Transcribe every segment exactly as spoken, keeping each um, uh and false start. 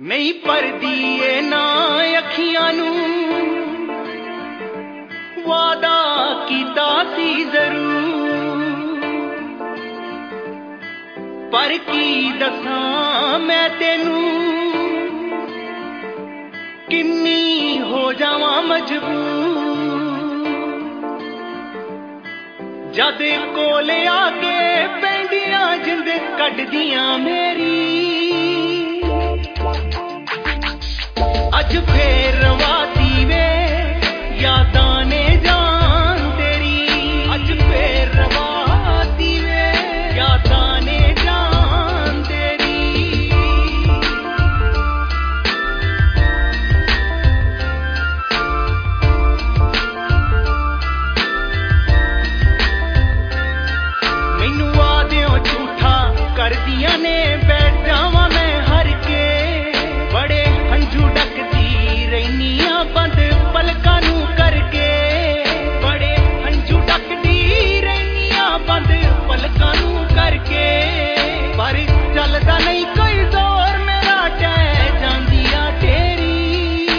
नहीं परदी ए ना अखियां नू वादा कीता सी जरूर पर की दसां मैं तेनू किन्नी हो जावां मजबूर जद कोल आके पैंदियां जिंद कटदियां मेरी अज फेर रवाती वे यादां ने जान तेरी अज फेर रवाती वे यादां ने जान तेरी मैनू वादियों झूठा कर दिया ने बैठ जावां मैं हर के बड़े हंझू डकदी रहनियां बंद पलकां नू करके बड़े हंझू डकदी रहनियां बंद पलकां नू करके पर चलदा नहीं कोई जोर मेरा टह जांदिया तेरी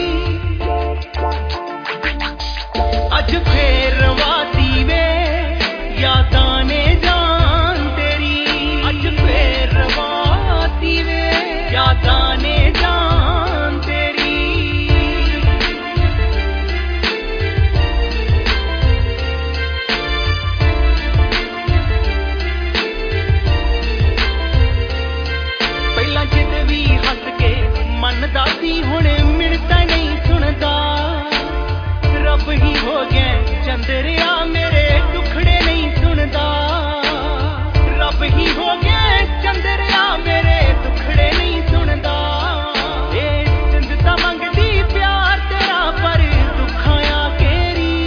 अज फेर रवाती वे यादां ने जान तेरी अज फेर रवाती वे यादां ने जान तेरी पहला जिद भी हस के मनदा सी हुण मिणता नहीं सुनदा रब ही हो गया चंद्रिया मेरे दुखड़े नहीं सुनदा रब ही हो गया चंद्रिया मेरे दुखड़े नहीं सुनदा ए जिंदता मंगदी प्यार तेरा पर दुखाया केरी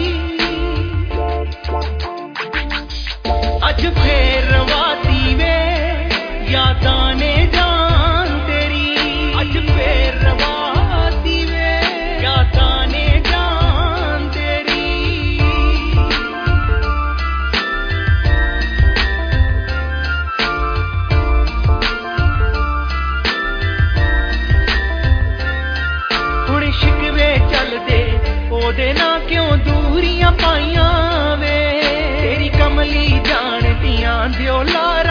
अज फेर रवाती वे यादां ने जान तेरी अज फेर रवाती वे यादां ने जान तेरी हुण शिकवे चलदे ओदे ना क्यों दूरियां पाइयां वे तेरी कमली जान दियां दिओ लार